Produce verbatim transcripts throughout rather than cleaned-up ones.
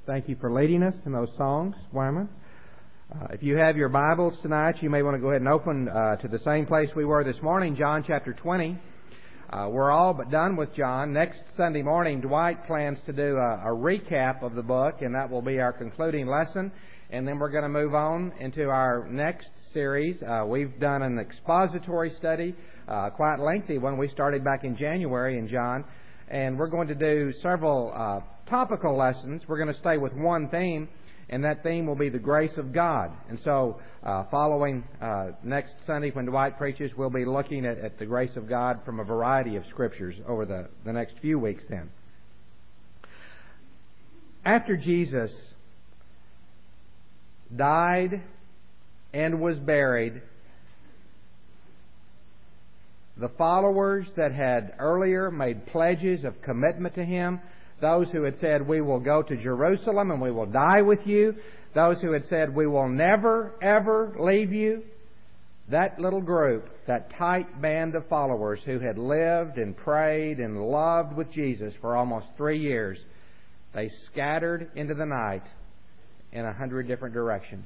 Thank you for leading us in those songs, Wyman. Uh, if you have your Bibles tonight, you may want to go ahead and open uh, to the same place we were this morning, John chapter twenty. Uh, we're all but done with John. Next Sunday morning, Dwight plans to do a, a recap of the book, and that will be our concluding lesson. And then we're going to move on into our next series. Uh, we've done an expository study, uh, quite lengthy one. We started back in January in John. And we're going to do several uh, topical lessons. We're going to stay with one theme, and that theme will be the grace of God. And so uh, following uh, next Sunday when Dwight preaches, we'll be looking at, at the grace of God from a variety of Scriptures over the, the next few weeks then. After Jesus died and was buried, the followers that had earlier made pledges of commitment to Him, those who had said, we will go to Jerusalem and we will die with you, those who had said, we will never, ever leave you, that little group, that tight band of followers who had lived and prayed and loved with Jesus for almost three years, they scattered into the night in a hundred different directions.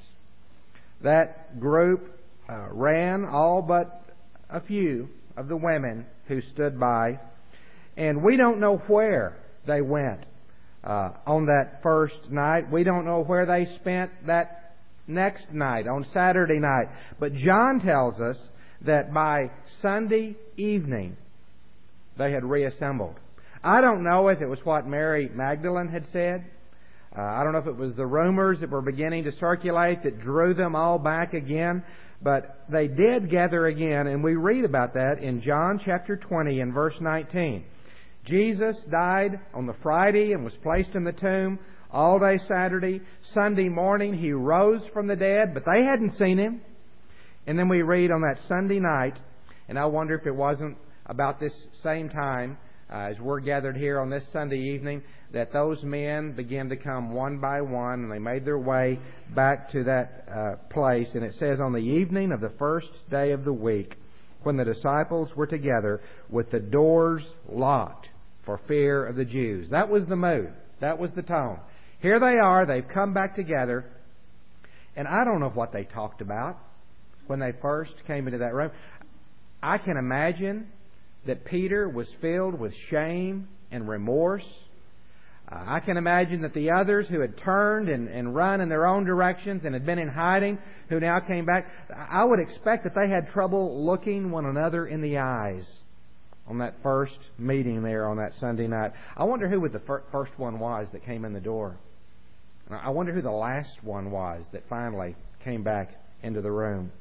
That group uh, ran, all but a few of the women who stood by, and we don't know where they went uh, on that first night. We don't know where they spent that next night, on Saturday night. But John tells us that by Sunday evening they had reassembled. I don't know if it was what Mary Magdalene had said. Uh, I don't know if it was the rumors that were beginning to circulate that drew them all back again. But they did gather again, and we read about that in John chapter twenty and verse nineteen. Jesus died on the Friday and was placed in the tomb all day Saturday. Sunday morning He rose from the dead, but they hadn't seen Him. And then we read on that Sunday night, and I wonder if it wasn't about this same time uh, as we're gathered here on this Sunday evening, that those men began to come one by one, and they made their way back to that uh, place. And it says, on the evening of the first day of the week, when the disciples were together with the doors locked for fear of the Jews. That was the mood. That was the tone. Here they are. They've come back together. And I don't know what they talked about when they first came into that room. I can imagine that Peter was filled with shame and remorse. Uh, I can imagine that the others who had turned and, and run in their own directions and had been in hiding, who now came back, I would expect that they had trouble looking one another in the eyes on that first meeting there on that Sunday night. I wonder who the fir- first one was that came in the door. I wonder who the last one was that finally came back into the room.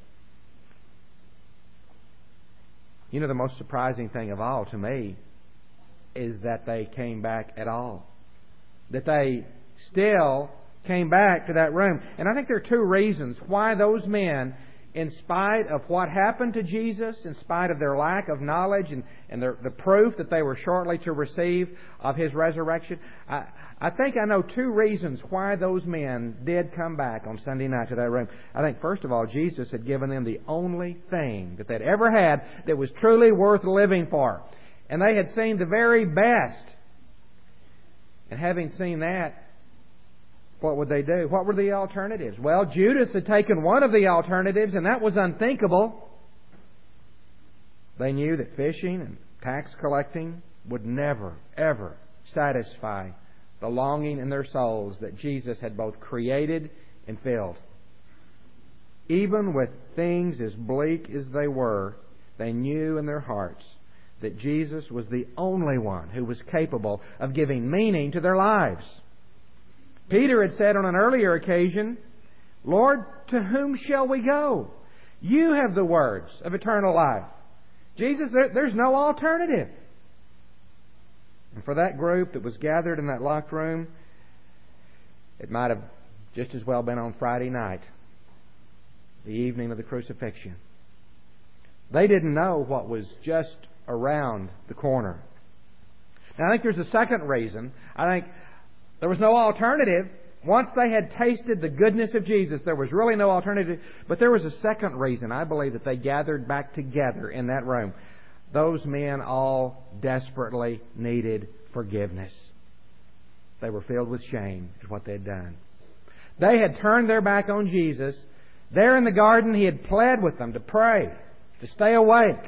You know, the most surprising thing of all to me is that they came back at all. That they still came back to that room. And I think there are two reasons why those men, in spite of what happened to Jesus, in spite of their lack of knowledge and, and their, the proof that they were shortly to receive of His resurrection, I, I think I know two reasons why those men did come back on Sunday night to that room. I think, first of all, Jesus had given them the only thing that they'd ever had that was truly worth living for. And they had seen the very best. And having seen that, what would they do? What were the alternatives? Well, Judas had taken one of the alternatives, and that was unthinkable. They knew that fishing and tax collecting would never, ever satisfy the longing in their souls that Jesus had both created and filled. Even with things as bleak as they were, they knew in their hearts that Jesus was the only one who was capable of giving meaning to their lives. Peter had said on an earlier occasion, Lord, to whom shall we go? You have the words of eternal life. Jesus, there, there's no alternative. And for that group that was gathered in that locked room, it might have just as well been on Friday night, the evening of the crucifixion. They didn't know what was just around the corner. Now, I think there's a second reason. I think there was no alternative. Once they had tasted the goodness of Jesus, there was really no alternative. But there was a second reason, I believe, that they gathered back together in that room. Those men all desperately needed forgiveness. They were filled with shame at what they had done. They had turned their back on Jesus. There in the garden, He had pled with them to pray, to stay awake.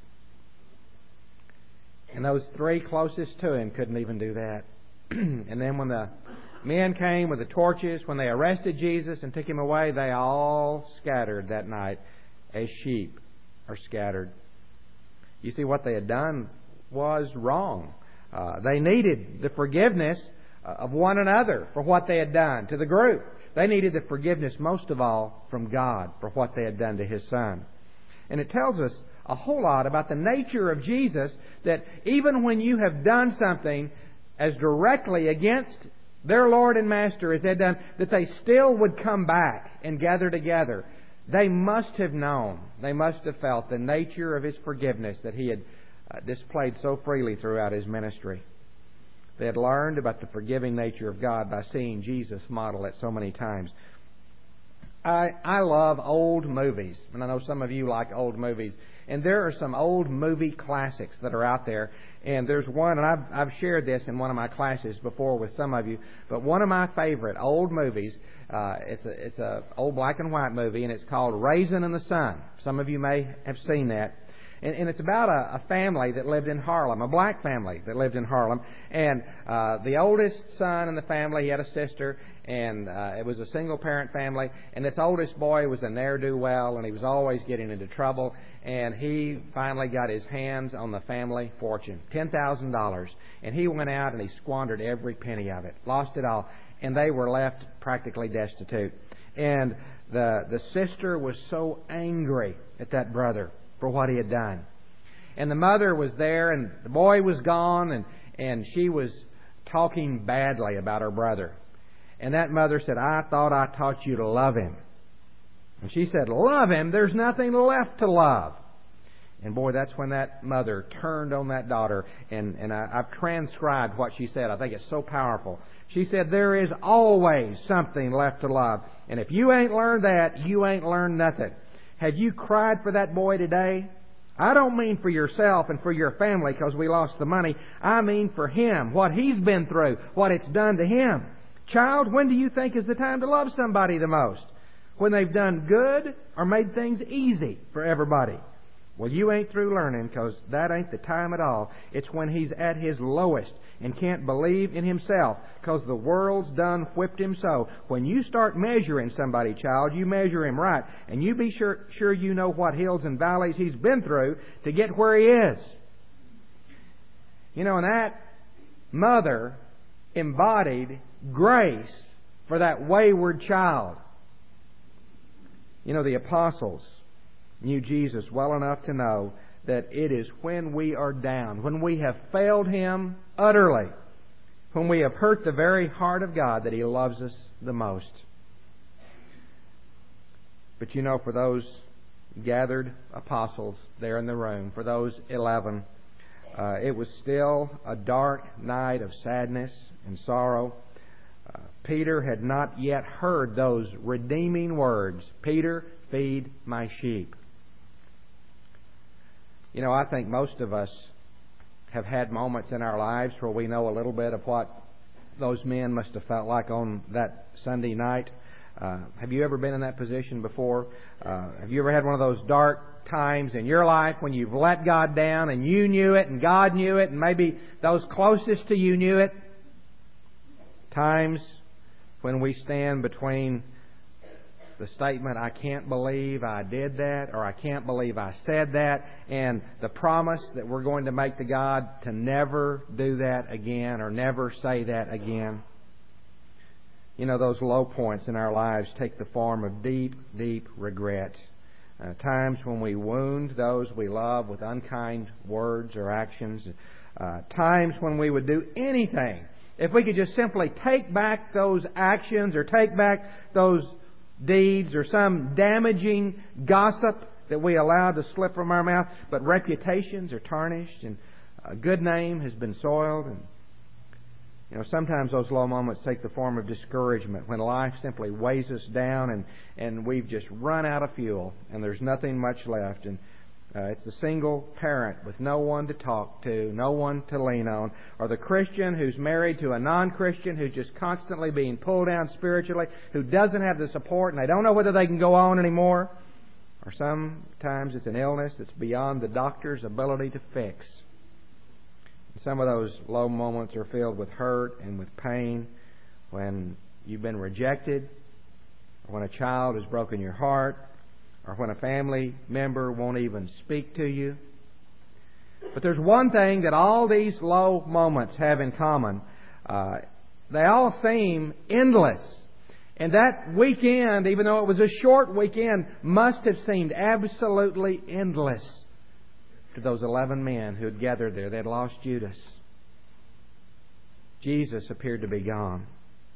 And those three closest to Him couldn't even do that. And then when the men came with the torches, when they arrested Jesus and took Him away, they all scattered that night as sheep are scattered. You see, what they had done was wrong. Uh, they needed the forgiveness of one another for what they had done to the group. They needed the forgiveness most of all from God for what they had done to His Son. And it tells us a whole lot about the nature of Jesus, that even when you have done something as directly against their Lord and Master as they had done, that they still would come back and gather together. They must have known, they must have felt the nature of His forgiveness that He had uh, displayed so freely throughout His ministry. They had learned about the forgiving nature of God by seeing Jesus model it so many times. I, I love old movies, and I know some of you like old movies. And there are some old movie classics that are out there. And there's one, and I've, I've shared this in one of my classes before with some of you, but one of my favorite old movies, uh, it's a it's a old black and white movie, and it's called Raisin in the Sun. Some of you may have seen that. And, and it's about a, a family that lived in Harlem, a black family that lived in Harlem. And uh, the oldest son in the family, he had a sister, and uh, it was a single-parent family. And this oldest boy was a ne'er-do-well, and he was always getting into trouble. And he finally got his hands on the family fortune, ten thousand dollars. And he went out and he squandered every penny of it, lost it all. And they were left practically destitute. And the the sister was so angry at that brother for what he had done. And the mother was there, and the boy was gone, and, and she was talking badly about her brother. And that mother said, "I thought I taught you to love him." And she said, "Love him? There's nothing left to love." And boy, that's when that mother turned on that daughter. And, and I, I've transcribed what she said. I think it's so powerful. She said, "There is always something left to love. And if you ain't learned that, you ain't learned nothing." Have you cried for that boy today? I don't mean for yourself and for your family because we lost the money. I mean for him, what he's been through, what it's done to him. Child, when do you think is the time to love somebody the most? When they've done good or made things easy for everybody? Well, you ain't through learning, because that ain't the time at all. It's when he's at his lowest and can't believe in himself because the world's done whipped him so. When you start measuring somebody, child, you measure him right. And you be sure, sure you know what hills and valleys he's been through to get where he is. You know, and that mother embodied grace for that wayward child. You know, the apostles knew Jesus well enough to know that it is when we are down, when we have failed Him utterly, when we have hurt the very heart of God, that He loves us the most. But you know, for those gathered apostles there in the room, for those eleven, uh, it was still a dark night of sadness and sorrow. Uh, Peter had not yet heard those redeeming words, "Peter, feed my sheep." You know, I think most of us have had moments in our lives where we know a little bit of what those men must have felt like on that Sunday night. Uh, have you ever been in that position before? Uh, have you ever had one of those dark times in your life when you've let God down and you knew it and God knew it and maybe those closest to you knew it? Times when we stand between the statement, "I can't believe I did that," or "I can't believe I said that," and the promise that we're going to make to God to never do that again or never say that again. You know, those low points in our lives take the form of deep, deep regret. Uh, times when we wound those we love with unkind words or actions. Uh, times when we would do anything if we could just simply take back those actions or take back those deeds or some damaging gossip that we allowed to slip from our mouth, but reputations are tarnished and a good name has been soiled. And you know, sometimes those low moments take the form of discouragement when life simply weighs us down and, and we've just run out of fuel and there's nothing much left. And Uh, it's the single parent with no one to talk to, no one to lean on, or the Christian who's married to a non-Christian who's just constantly being pulled down spiritually, who doesn't have the support and they don't know whether they can go on anymore. Or sometimes it's an illness that's beyond the doctor's ability to fix. And some of those low moments are filled with hurt and with pain when you've been rejected, or when a child has broken your heart, or when a family member won't even speak to you. But there's one thing that all these low moments have in common. Uh, they all seem endless. And that weekend, even though it was a short weekend, must have seemed absolutely endless to those eleven men who had gathered there. They had lost Judas. Jesus appeared to be gone.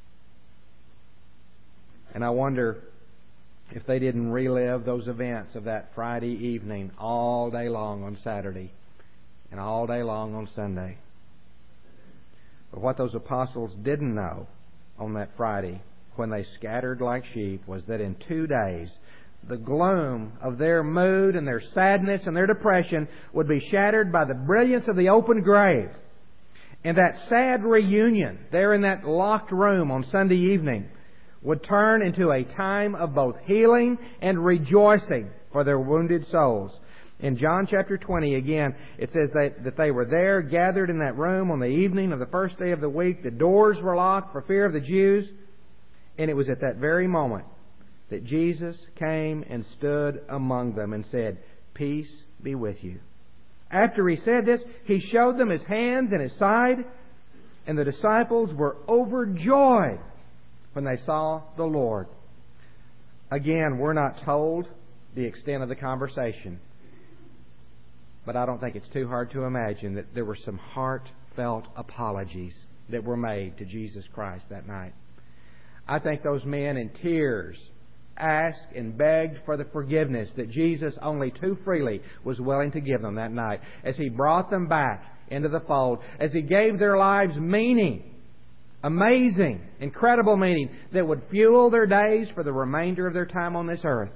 And I wonder if they didn't relive those events of that Friday evening all day long on Saturday and all day long on Sunday. But what those apostles didn't know on that Friday when they scattered like sheep was that in two days the gloom of their mood and their sadness and their depression would be shattered by the brilliance of the open grave. And that sad reunion there in that locked room on Sunday evening would turn into a time of both healing and rejoicing for their wounded souls. In John chapter twenty, again, it says that, that they were there gathered in that room on the evening of the first day of the week. The doors were locked for fear of the Jews. And it was at that very moment that Jesus came and stood among them and said, "Peace be with you." After He said this, He showed them His hands and His side, and the disciples were overjoyed when they saw the Lord. Again, we're not told the extent of the conversation, but I don't think it's too hard to imagine that there were some heartfelt apologies that were made to Jesus Christ that night. I think those men in tears asked and begged for the forgiveness that Jesus only too freely was willing to give them that night, as He brought them back into the fold, as He gave their lives meaning. Amazing, incredible meaning that would fuel their days for the remainder of their time on this earth.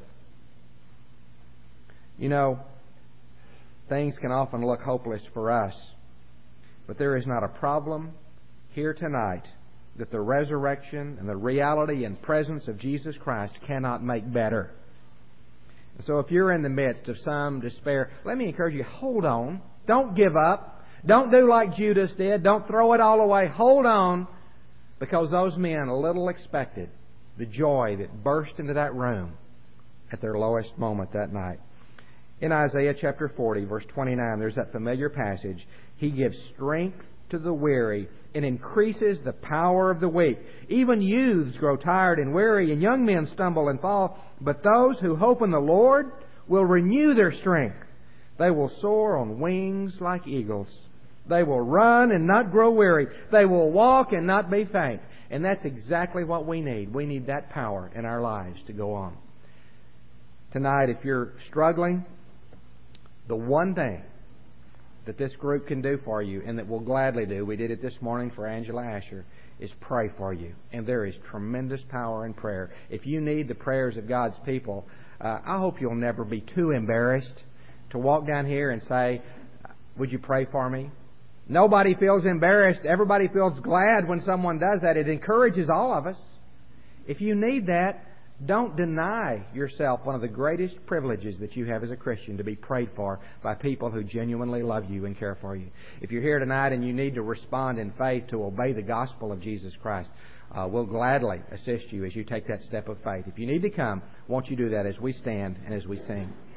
You know, things can often look hopeless for us, but there is not a problem here tonight that the resurrection and the reality and presence of Jesus Christ cannot make better. So if you're in the midst of some despair, let me encourage you, hold on. Don't give up. Don't do like Judas did. Don't throw it all away. Hold on. Because those men little expected the joy that burst into that room at their lowest moment that night. In Isaiah chapter forty, verse twenty-nine, there's that familiar passage. He gives strength to the weary and increases the power of the weak. Even youths grow tired and weary, and young men stumble and fall. But those who hope in the Lord will renew their strength. They will soar on wings like eagles. They will run and not grow weary. They will walk and not be faint. And that's exactly what we need. We need that power in our lives to go on. Tonight, if you're struggling, the one thing that this group can do for you, and that we'll gladly do, we did it this morning for Angela Asher, is pray for you. And there is tremendous power in prayer. If you need the prayers of God's people, uh, I hope you'll never be too embarrassed to walk down here and say, "Would you pray for me?" Nobody feels embarrassed. Everybody feels glad when someone does that. It encourages all of us. If you need that, don't deny yourself one of the greatest privileges that you have as a Christian, to be prayed for by people who genuinely love you and care for you. If you're here tonight and you need to respond in faith to obey the gospel of Jesus Christ, uh, we'll gladly assist you as you take that step of faith. If you need to come, won't you do that as we stand and as we sing?